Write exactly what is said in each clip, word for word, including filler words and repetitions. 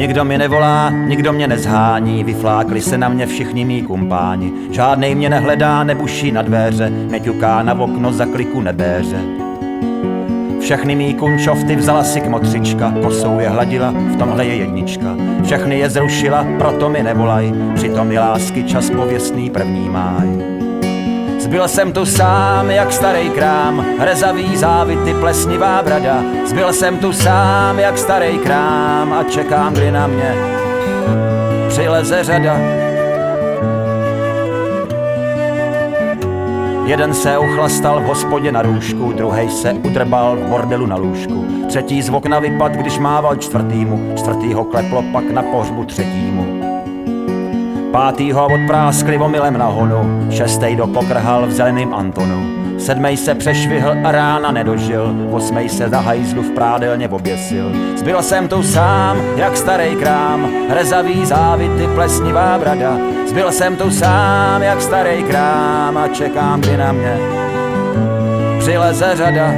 Nikdo mi nevolá, nikdo mě nezhání, vyflákli se na mě všichni mý kumpáni. Žádnej mě nehledá, nebuší na dveře, neťuká na okno, za kliku nebéře. Všechny mý kunčofty vzala si kmotřička, kosou je hladila, v tomhle je jednička. Všechny je zrušila, proto mi nevolaj, přitom je lásky čas pověstný první máj. Zbyl jsem tu sám, jak starý krám, rezavý závity, plesnivá brada. Zbyl jsem tu sám, jak starý krám a čekám, kdy na mě přileze řada. Jeden se uchlastal v hospodě na růžku, druhej se udrbal v bordelu na lůžku. Třetí z okna vypad, když mával čtvrtýmu, čtvrtýho kleplo pak na pohřbu třetímu. Pátýho odpráskli omylem na honu, šestej dopokrhal v zeleným Antonu. Sedmej se přešvihl a rána nedožil, osmej se za hajzlu v prádelně oběsil. Zbyl jsem tu sám, jak starý krám, rezavý závity, plesnivá brada. Zbyl jsem tu sám, jak starý krám a čekám, kdy na mě přileze řada.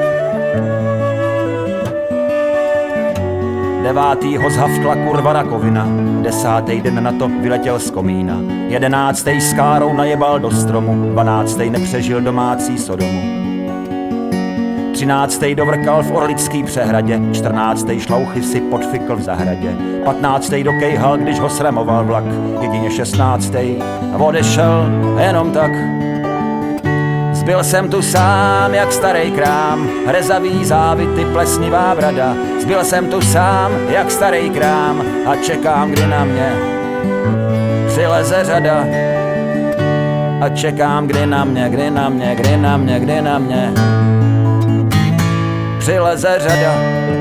Devátýho zhavtla kurva rakovina, desátej den na to vyletěl z komína. Jedenáctej s károu najebal do stromu, dvanáctej nepřežil domácí Sodomu. Třináctej dovrkal v Orlický přehradě, čtrnáctej šlouchy si podfikl v zahradě. Patnáctej dokejhal, když ho sramoval vlak, jedině šestnáctej odešel jenom tak. Zbyl jsem tu sám, jak starý krám, rezavý závity, plesnivá brada. Zbyl jsem tu sám, jak starý krám a čekám, kdy na mě přileze řada. A čekám, kdy na mě, kdy na mě, kdy na mě, kdy na mě přileze řada.